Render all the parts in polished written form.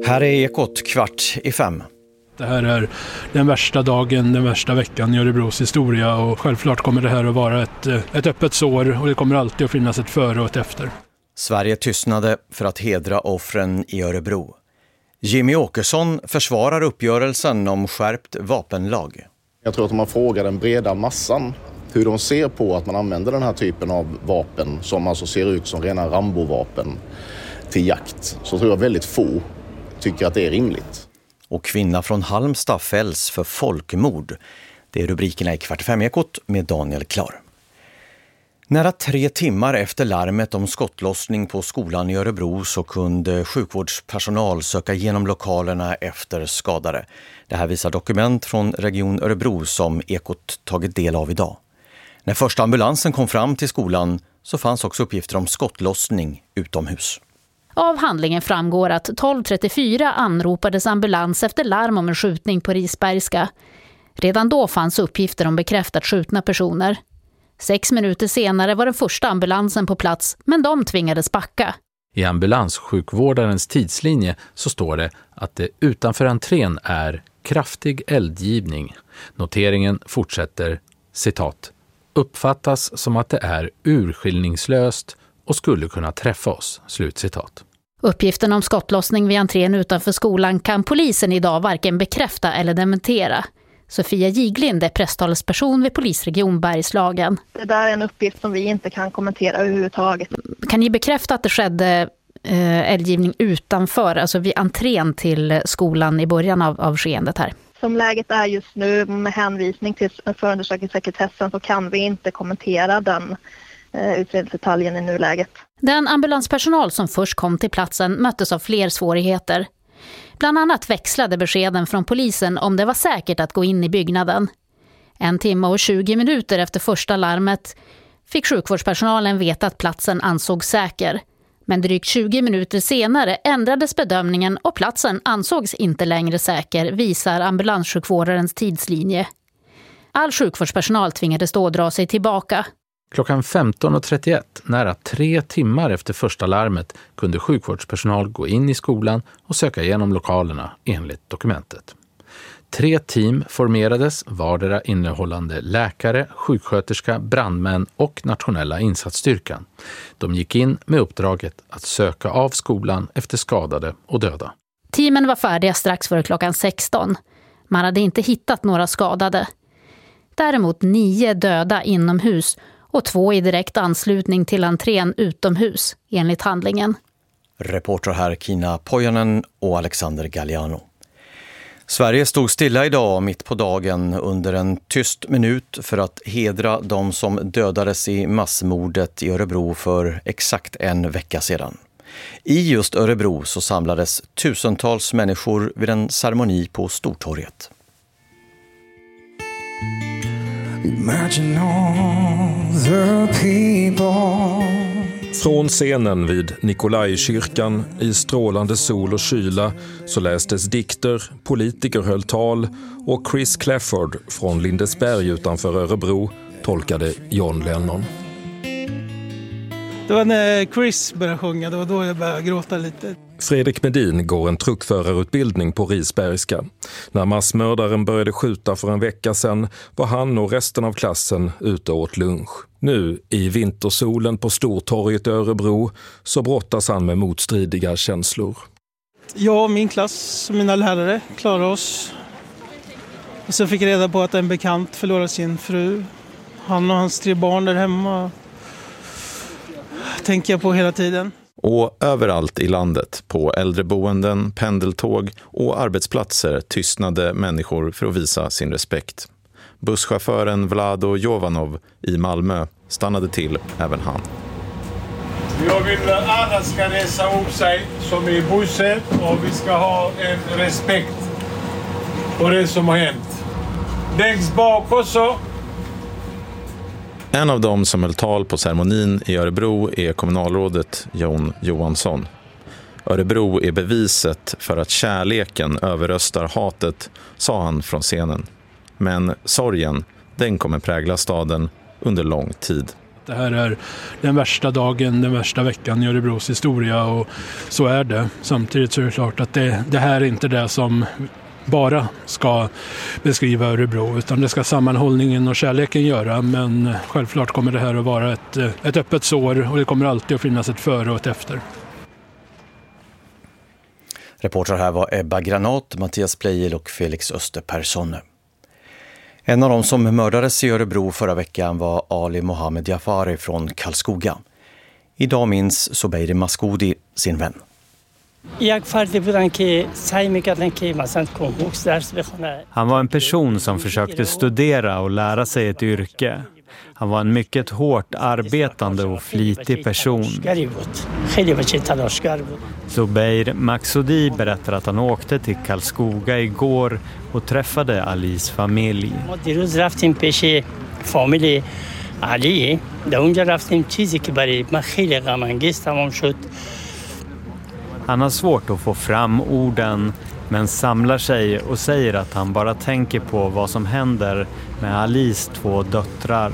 Här är Ekot 4:15. Det här är den värsta dagen, den värsta veckan i Örebros historia, och självklart kommer det här att vara ett öppet sår, och det kommer alltid att finnas ett före och ett efter. Sverige tystnade för att hedra offren i Örebro. Jimmy Åkesson försvarar uppgörelsen om skärpt vapenlag. Jag tror att om man frågar den breda massan hur de ser på att man använder den här typen av vapen som alltså ser ut som rena Rambo-vapen till jakt, så tror jag väldigt få tycker att det är rimligt. Och kvinna från Halmstad fälls för folkmord. Det är rubrikerna i 4:15 med Daniel Klar. Nära 3 timmar efter larmet om skottlossning på skolan i Örebro så kunde sjukvårdspersonal söka igenom lokalerna efter skadade. Det här visar dokument från Region Örebro som Ekot tagit del av idag. När första ambulansen kom fram till skolan så fanns också uppgifter om skottlossning utomhus. Av handlingen framgår att 12:34 anropades ambulans efter larm om en skjutning på Risbergska. Redan då fanns uppgifter om bekräftat skjutna personer. 6 minuter senare var den första ambulansen på plats, men de tvingades backa. I ambulanssjukvårdarens tidslinje så står det att det utanför entrén är kraftig eldgivning. Noteringen fortsätter, citat, uppfattas som att det är urskiljningslöst och skulle kunna träffa oss, slutcitat. Uppgiften om skottlossning vid entrén utanför skolan kan polisen idag varken bekräfta eller dementera. Sofia Giglind är presstalesperson vid polisregion Bergslagen. Det där är en uppgift som vi inte kan kommentera överhuvudtaget. Kan ni bekräfta att det skedde eldgivning utanför, alltså vid entrén till skolan i början av skeendet här? Som läget är just nu med hänvisning till förundersökningssekretessen så kan vi inte kommentera den utredningsdetaljen i nuläget. Den ambulanspersonal som först kom till platsen möttes av fler svårigheter. Bland annat växlade beskeden från polisen om det var säkert att gå in i byggnaden. 1 timme och 20 minuter efter första larmet fick sjukvårdspersonalen veta att platsen ansågs säker. Men drygt 20 minuter senare ändrades bedömningen och platsen ansågs inte längre säker, visar ambulanssjukvårdarens tidslinje. All sjukvårdspersonal tvingades då dra sig tillbaka. Klockan 15.31, nära 3 timmar efter första larmet, kunde sjukvårdspersonal gå in i skolan och söka igenom lokalerna enligt dokumentet. 3 team formerades, vardera innehållande läkare, sjuksköterska, brandmän och nationella insatsstyrkan. De gick in med uppdraget att söka av skolan efter skadade och döda. Teamen var färdiga strax före klockan 16. Man hade inte hittat några skadade. Däremot 9 döda inomhus och 2 i direkt anslutning till entrén utomhus, enligt handlingen. Reporter här Kina Pojanen och Alexander Galliano. Sverige stod stilla idag mitt på dagen under en tyst minut för att hedra de som dödades i massmordet i Örebro för exakt 1 vecka sedan. I just Örebro så samlades tusentals människor vid en ceremoni på Stortorget. Imagine all the people. Från scenen vid Nikolajkyrkan i strålande sol och kyla så lästes dikter, politiker höll tal och Chris Clafford från Lindesberg utanför Örebro tolkade John Lennon. Det var när Chris började sjunga, det var då jag började gråta lite. Fredrik Medin går en truckförarutbildning på Risbergska. När massmördaren började skjuta för en vecka sedan var han och resten av klassen ute åt lunch. Nu, i vintersolen på Stortorget i Örebro, så brottas han med motstridiga känslor. Jag och min klass och mina lärare klarade oss. Och så fick jag reda på att en bekant förlorade sin fru. Han och hans 3 barn där hemma tänker jag på hela tiden. Och överallt i landet, på äldreboenden, pendeltåg och arbetsplatser tystnade människor för att visa sin respekt. Busschauffören Vlado Jovanov i Malmö stannade till även han. Jag vill att alla ska resa upp sig som i bussen och vi ska ha en respekt för det som har hänt. Längst bak också. En av dem som höll tal på ceremonin i Örebro är kommunalrådet Jon Johansson. Örebro är beviset för att kärleken överröstar hatet, sa han från scenen. Men sorgen, den kommer prägla staden under lång tid. Det här är den värsta dagen, den värsta veckan i Örebros historia, och så är det. Samtidigt så är det klart att det här är inte det som bara ska beskriva Örebro, utan det ska sammanhållningen och kärleken göra. Men självklart kommer det här att vara ett öppet sår, och det kommer alltid att finnas ett före och ett efter. Reportrar här var Ebba Granat, Mattias Pleijel och Felix Österpersonne. En av dem som mördades i Örebro förra veckan var Ali Mohammed Jafari från Karlskoga. Idag minns Zubeir Maskoudi sin vän. Han var en person som försökte studera och lära sig ett yrke. Han var en mycket hårt arbetande och flitig person. Zubeir Maskoudi berättar att han åkte till Karlskoga igår och träffade Alis familj. Han har svårt att få fram orden, men samlar sig och säger att han bara tänker på vad som händer med Alis 2 döttrar.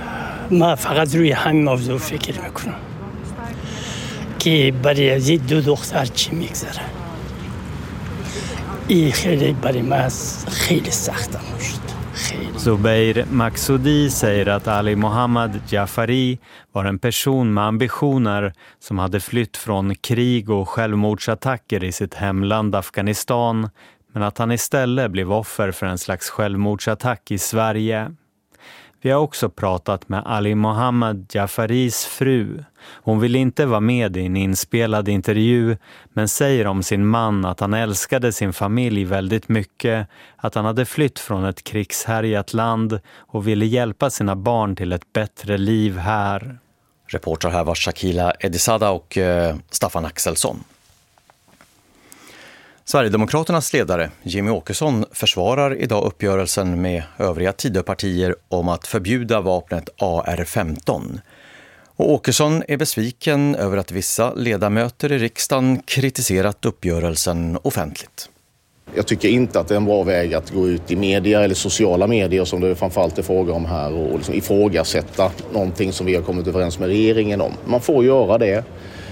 Zubeir Maskoudi säger att Ali Mohammed Jafari var en person med ambitioner som hade flytt från krig och självmordsattacker i sitt hemland Afghanistan, men att han istället blev offer för en slags självmordsattack i Sverige. Vi har också pratat med Ali Mohammed Jafaris fru. Hon vill inte vara med i en inspelad intervju, men säger om sin man att han älskade sin familj väldigt mycket, att han hade flytt från ett krigshärjat land och ville hjälpa sina barn till ett bättre liv här. Reportrar här var Shakila Edisada och Staffan Axelsson. Sverigedemokraternas ledare Jimmie Åkesson försvarar idag uppgörelsen med övriga Tidöpartier om att förbjuda vapnet AR-15. Och Åkesson är besviken över att vissa ledamöter i riksdagen kritiserat uppgörelsen offentligt. Jag tycker inte att det är en bra väg att gå ut i media eller sociala medier, som det framförallt är fråga om här, och liksom ifrågasätta någonting som vi har kommit överens med regeringen om. Man får göra det,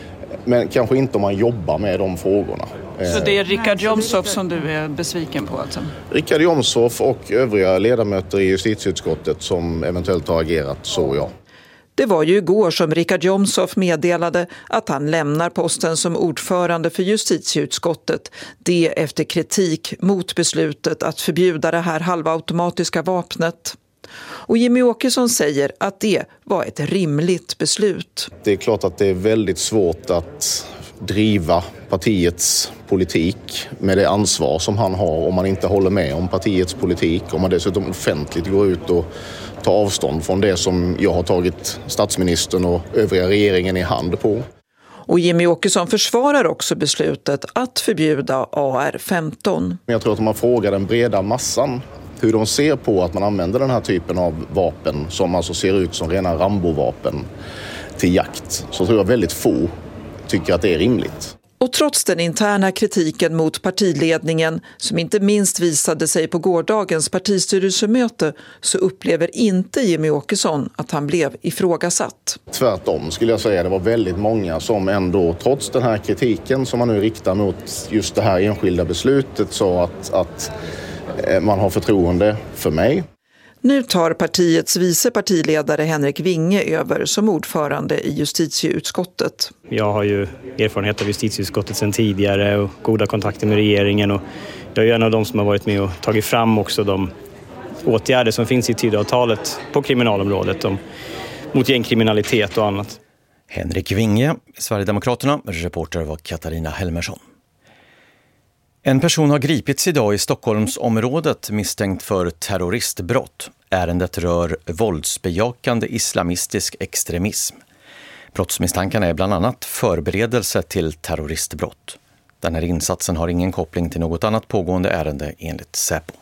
men kanske inte om man jobbar med de frågorna. Så det är Richard Jomshof som du är besviken på alltså? Richard Jomshof och övriga ledamöter i justitieutskottet som eventuellt har agerat så, ja. Det var ju igår som Richard Jomshof meddelade att han lämnar posten som ordförande för justitieutskottet. Det efter kritik mot beslutet att förbjuda det här halvautomatiska vapnet. Och Jimmie Åkesson säger att det var ett rimligt beslut. Det är klart att det är väldigt svårt att driva partiets politik med det ansvar som han har om man inte håller med om partiets politik. Om man dessutom offentligt går ut och tar avstånd från det som jag har tagit statsministern och övriga regeringen i hand på. Och Jimmie Åkesson försvarar också beslutet att förbjuda AR-15. Jag tror att om man frågar den breda massan hur de ser på att man använder den här typen av vapen som alltså ser ut som rena Rambo-vapen till jakt, så tror jag väldigt få tycker att det är rimligt. Och trots den interna kritiken mot partiledningen, som inte minst visade sig på gårdagens partistyrelsemöte, så upplever inte Jimmie Åkesson att han blev ifrågasatt. Tvärtom skulle jag säga, det var väldigt många som ändå, trots den här kritiken som man nu riktar mot just det här enskilda beslutet, sa att man har förtroende för mig. Nu tar partiets vice partiledare Henrik Winge över som ordförande i justitieutskottet. Jag har ju erfarenhet av justitieutskottet sedan tidigare och goda kontakter med regeringen, och jag är en av de som har varit med och tagit fram också de åtgärder som finns i Tidöavtalet på kriminalområdet mot gängkriminalitet och annat. Henrik Winge, Sverigedemokraterna, reporter var Katarina Helmersson. En person har gripits idag i Stockholmsområdet misstänkt för terroristbrott. Ärendet rör våldsbejakande islamistisk extremism. Brottsmisstankarna är bland annat förberedelse till terroristbrott. Den här insatsen har ingen koppling till något annat pågående ärende enligt Säpo.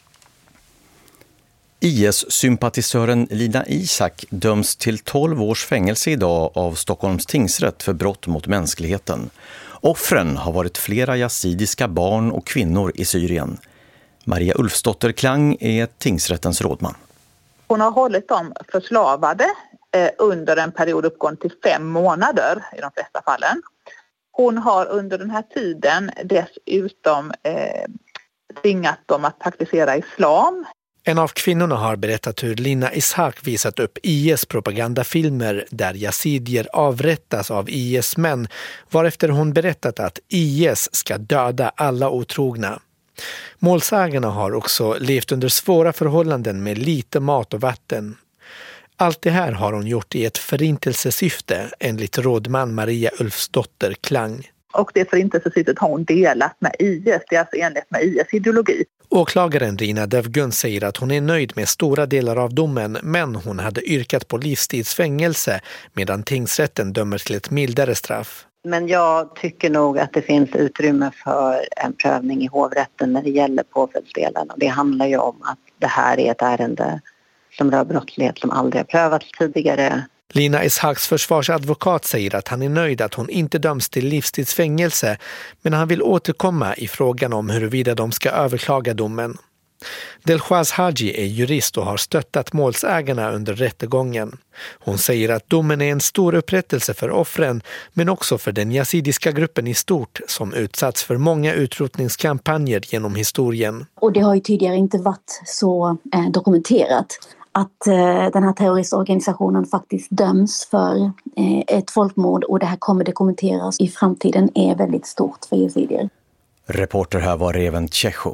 IS-sympatisören Lina Isak döms till 12 års fängelse idag av Stockholms tingsrätt för brott mot mänskligheten. Offren har varit flera yazidiska barn och kvinnor i Syrien. Maria Ulfsdotter Klang är tingsrättens rådman. Hon har hållit dem förslavade under en period uppgående till 5 månader i de flesta fallen. Hon har under den här tiden dessutom tvingat dem att praktisera islam. En av kvinnorna har berättat hur Lina Ishak visat upp IS propagandafilmer där yazidier avrättas av IS-män, varefter hon berättat att IS ska döda alla otrogna. Målsägarna har också levt under svåra förhållanden med lite mat och vatten. Allt det här har hon gjort i ett förintelsesyfte, enligt rådman Maria Ulfsdotter Klang. Och det förintelsesyftet har hon delat med IS, det är alltså enligt med IS ideologi. Åklagaren Rina Devgun säger att hon är nöjd med stora delar av domen, men hon hade yrkat på livstidsfängelse medan tingsrätten dömer till ett mildare straff. Men jag tycker nog att det finns utrymme för en prövning i hovrätten när det gäller påföljdsdelen. Och det handlar ju om att det här är ett ärende som rör brottslighet som aldrig har prövats tidigare. Lina Ishaks försvarsadvokat säger att han är nöjd att hon inte döms till livstidsfängelse, men han vill återkomma i frågan om huruvida de ska överklaga domen. Delchaz Haji är jurist och har stöttat målsägarna under rättegången. Hon säger att domen är en stor upprättelse för offren, men också för den yazidiska gruppen i stort som utsatts för många utrotningskampanjer genom historien. Och det har ju tidigare inte varit så dokumenterat att den här terroristorganisationen faktiskt döms för ett folkmord, och det här kommer dokumenteras i framtiden är väldigt stort för yazidier. Reporter här var Reven Tjecho.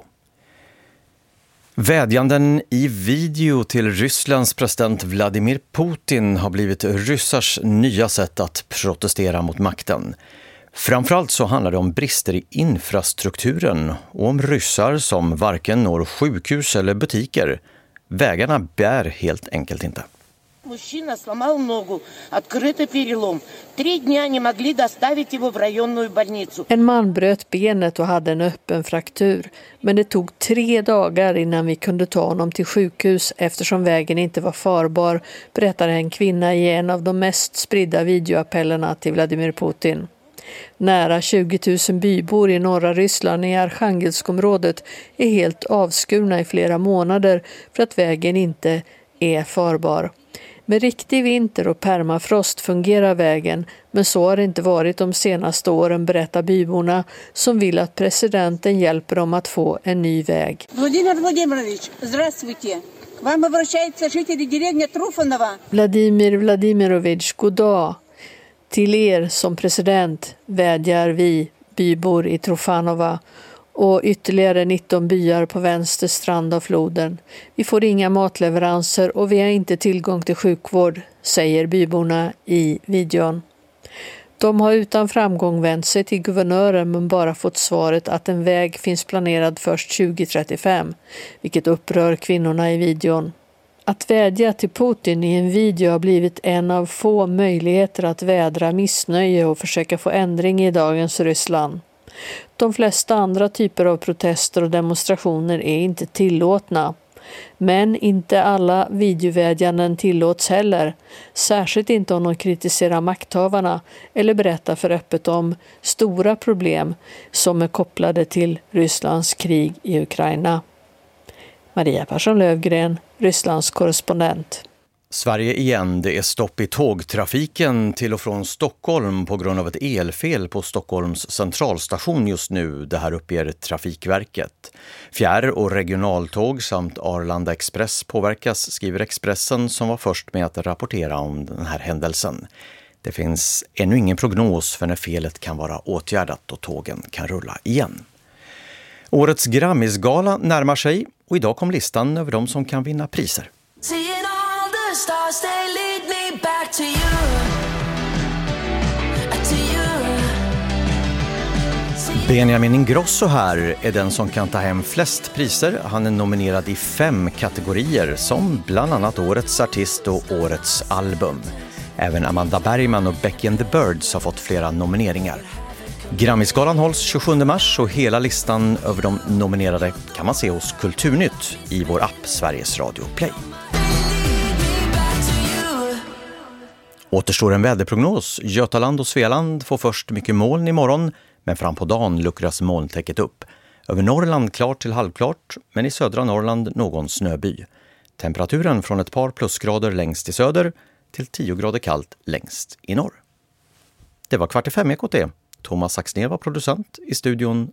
Vädjanden i video till Rysslands president Vladimir Putin har blivit ryssars nya sätt att protestera mot makten. Framförallt så handlar det om brister i infrastrukturen och om ryssar som varken når sjukhus eller butiker. Vägarna bär helt enkelt inte. Мужчина сломал ногу, открытый перелом. 3 дня не могли доставить его в районную больницу. En man bröt benet och hade en öppen fraktur, men det tog 3 dagar innan vi kunde ta honom till sjukhus eftersom vägen inte var farbar, berättar en kvinna i en av de mest spridda videoappellerna till Vladimir Putin. Nära 20 000 bybor i norra Ryssland i Arkhangelsk-området är helt avskurna i flera månader för att vägen inte är farbar. Med riktig vinter och permafrost fungerar vägen, men så har det inte varit de senaste åren, berättar byborna som vill att presidenten hjälper dem att få en ny väg. Vladimir Vladimirovich, здравствуйте. К вам обращается жители деревни Труфаново. Vladimir Vladimirovich, god dag. Till er som president vädjar vi, bybor i Trufanova, och ytterligare 19 byar på vänster strand av floden. Vi får inga matleveranser och vi har inte tillgång till sjukvård, säger byborna i videon. De har utan framgång vänt sig till guvernören men bara fått svaret att en väg finns planerad först 2035, vilket upprör kvinnorna i videon. Att vädja till Putin i en video har blivit en av få möjligheter att vädra missnöje och försöka få ändring i dagens Ryssland. De flesta andra typer av protester och demonstrationer är inte tillåtna. Men inte alla videovädjanden tillåts heller, särskilt inte om de kritiserar makthavarna eller berättar för öppet om stora problem som är kopplade till Rysslands krig i Ukraina. Maria Persson Lövgren, Rysslands korrespondent. Sverige igen, det är stopp i tågtrafiken till och från Stockholm på grund av ett elfel på Stockholms centralstation just nu. Det här uppger Trafikverket. Fjärr- och regionaltåg samt Arlanda Express påverkas, skriver Expressen som var först med att rapportera om den här händelsen. Det finns ännu ingen prognos för när felet kan vara åtgärdat och tågen kan rulla igen. Årets Grammisgala närmar sig och idag kom listan över de som kan vinna priser. Stars, they lead me back to you. Benjamin Ingrosso här är den som kan ta hem flest priser. Han är nominerad i 5 kategorier som bland annat Årets artist och Årets album. Även Amanda Bergman och Becky and the Birds har fått flera nomineringar. Grammisgalan hålls 27 mars och hela listan över de nominerade kan man se hos Kulturnytt i vår app Sveriges Radio Play. Återstår en väderprognos. Götaland och Svealand får först mycket moln imorgon, men fram på dagen luckras molntäcket upp. Över Norrland klart till halvklart, men i södra Norrland någon snöby. Temperaturen från ett par plusgrader längst i söder till 10 grader kallt längst i norr. Det var 4:45 det. Thomas Axner var producent, i studion